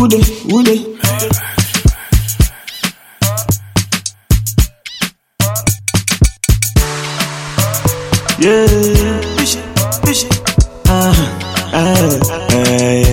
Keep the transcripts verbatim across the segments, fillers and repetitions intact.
Who they? Who they? Yeah, bish, bish. Ah, ah, ah.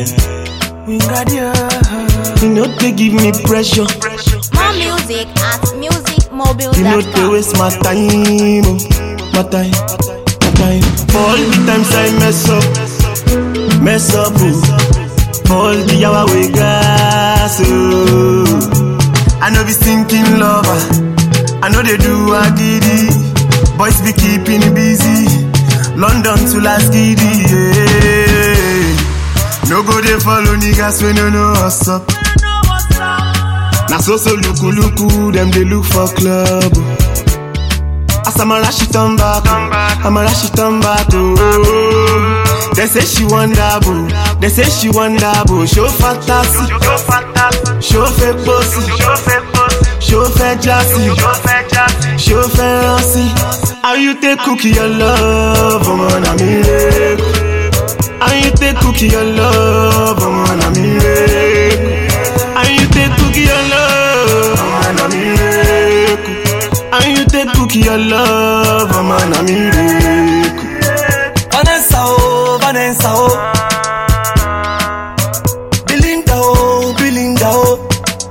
You know they give me pressure. More music at music mobile You know dot they com. waste my time, oh. my time, my time. All the times I mess up, mess up, oh. All the hour we gas, oh. I know be stinking lover, I know they do a giddy. Boys be keeping it busy, London to Las Giddy, yeah. No go they follow niggas when you know what's up. Na so so luku luku, them they look for club. As I'm a rashi turn back, I'm a rashi turn back, oh. They say she want double, they say she want double. Show fantasy, show fake bossy, show fake jassy, show fake rossy. How you take cookie your love, oh man, I'm in. How you take cookie your love, oh man, I'm in. How you take cookie your love, oh man, I'm in. How you take cookie your love, oh man, I'm in. Vanessa, oh, Vanessa, oh. Belinda, oh, Belinda, oh.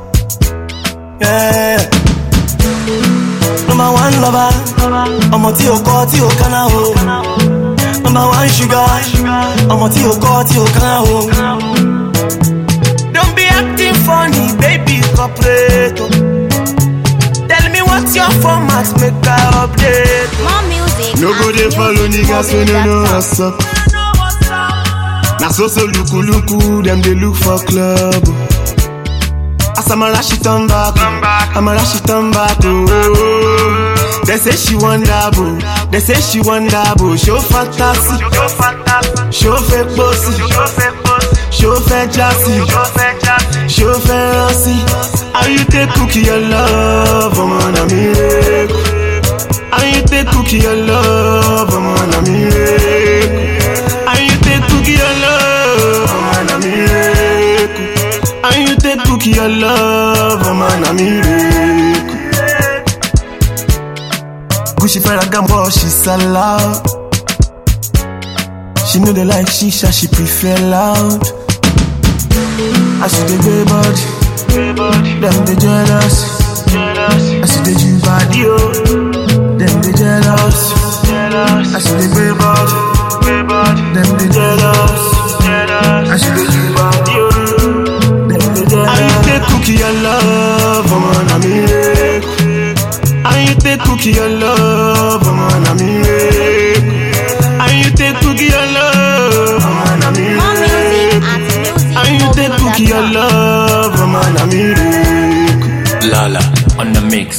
Yeah. Number one lover, I'm a Tio Ko, Tio Kana, oh. Number one sugar, I'm a Tio Ko, Tio Kana, oh. Don't be acting funny, baby, corporate. Tell me what's your format, make I update. More music No go at they follow music niggas when you mobile know dot com. what's up. Na so so luku luku, them they look for club. As I'm a rashi turn back, I'm a rashi turn back, oh. They say she want double, they say she want double. Show fantasy, show fake bossy, show fake jassy, show fake rossy. How you take cookie your love, oh man, I'm in. How you take cookie your love, oh man, I'm in. How you take cookie your love, oh man, I'm in. How you take cookie your love, oh man, I'm in. Gucci Ferragamo, she's allowed. She know they like shisha, she prefer loud. I see the gay body, them they jealous. I see the Jew body, oh, them they jealous. I see the gay body, them they jealous. I see the Jew body, oh, them they jealous. How you take cookie your love, oh man, I'm in. How you take cookie your love, oh man, I'm in. How you take cookie your love, oh man, I'm in. More music at music How you take mobile cookie your dot com. love, oh man, I'm in. Lala on the mix.